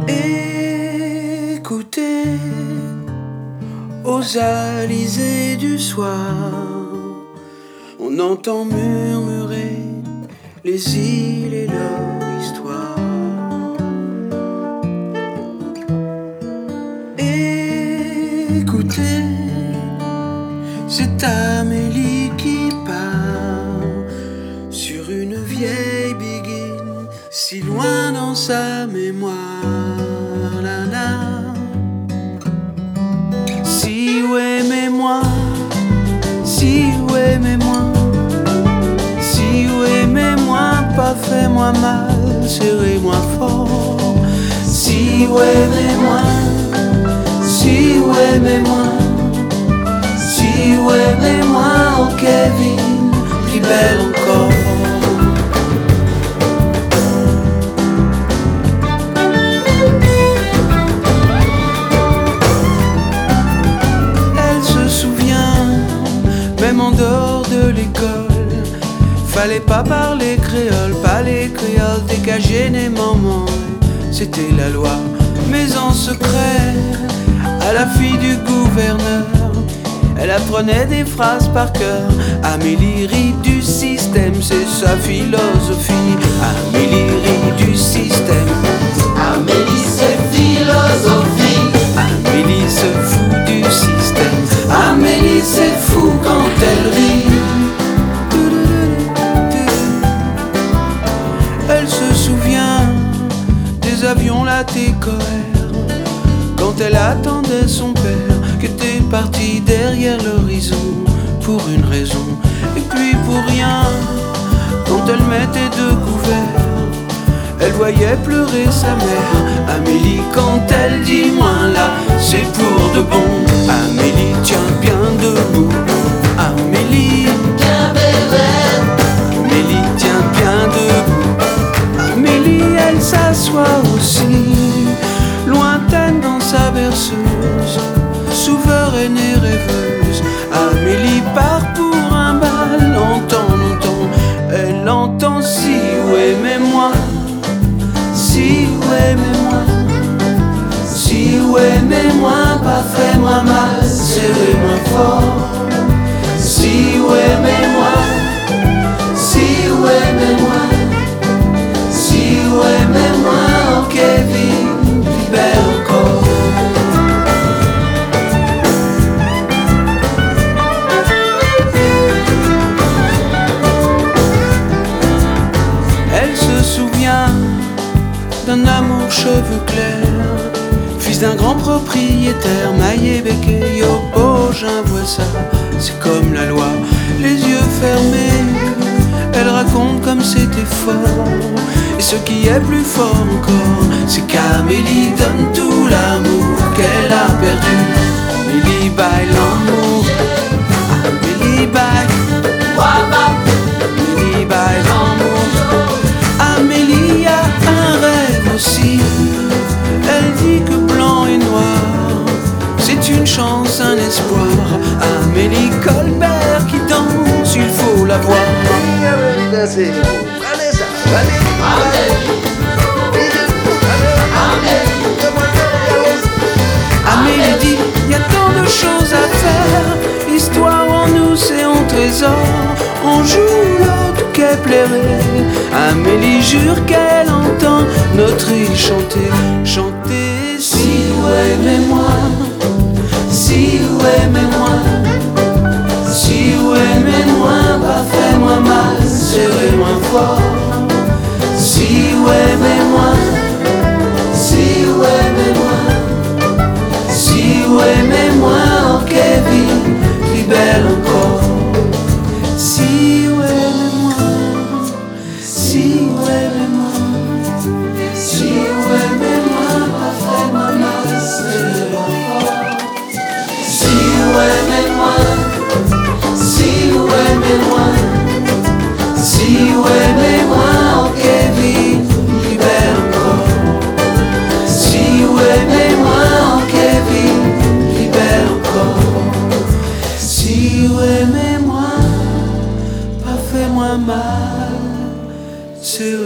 Écoutez aux alizés du soir, on entend murmurer les îles et leur histoire. Écoutez, c'est Amélie qui parle sur une vieille biguine, si loin dans sa mémoire. La, la. Si ouais, aimez-moi, si ouais, aimez-moi, si ouais, aimez-moi, pas fais-moi mal, serrez-moi fort. Si ouais, aimez-moi, si ouais, aimez-moi, si ouais, aimez-moi, oh Kevin, plus belle encore. Même en dehors de l'école, fallait pas parler créole, pas les créoles dégagés des mamans. C'était la loi, mais en secret, à la fille du gouverneur, elle apprenait des phrases par cœur. Amélie rit du système, c'est sa philosophie. Amélie rit du système. Amélie c'est philosophie. Amélie se fout du système. Amélie c'est fou quand elle rit. Elle se souvient des avions latécoères, quand elle attendait son père qui était parti derrière l'horizon pour une raison et puis pour rien. Quand elle mettait deux couverts, elle voyait pleurer sa mère. Amélie quand elle dit moins là, c'est pour de bon. Amélie tient bien debout. Amélie Bien bébé. Amélie tient bien debout. Amélie elle s'assoit aussi, lointaine dans sa berceuse, souveraine et rêveuse. Amélie part pour un bal, longtemps, longtemps. Elle entend si ouais aimez-moi, si ouais aimez-moi, si ouais aimez-moi, pas fais-moi mal, serrez-moi fort. Si ouais aimez-moi, si ouais aimez-moi, si ouais aimez-moi, oh Kevin, plus belle encore. Elle se souvient d'un amour cheveux clairs, fils d'un grand propriétaire, maillé béquet, yo, oh j'avoue ça, c'est comme la loi, les yeux fermés, elle raconte comme c'était fort. Et ce qui est plus fort encore, c'est qu'Amélie donne tout l'amour qu'elle a perdu. Amélie baille l'amour, Amélie baille, Amélie baille l'amour. Amélie a un rêve aussi, elle dit que blanc et noir, c'est une chance, un espoir. Amélie Colbert qui danse, il faut la voir. Amélie dit, y a tant de choses à faire, l'histoire en nous c'est un trésor, on joue l'autre qu'elle plairait. Amélie jure qu'elle entend notre île chanter, chanter. Si ouais aimez-moi, si ouais aimez-moi, si ouais aimez-moi, pas fais-moi mal, serrez-moi fort. Si ouais aimez-moi, si ouais aimez-moi, si ouais aimez-moi, oh Kevin, plus belle encore. Si ouais aimez-moi, si ouais aimez-moi, si ouais aimez-moi, pas fais-moi mal, serrez-moi fort. Si ouais aimez-moi, si ouais aimez-moi, si ouais aimez-moi, oh Kevin, plus belle encore. Si ouais aimez-moi, oh Kevin, plus belle encore. Si ouais aimez-moi, pas fais-moi mal, c'est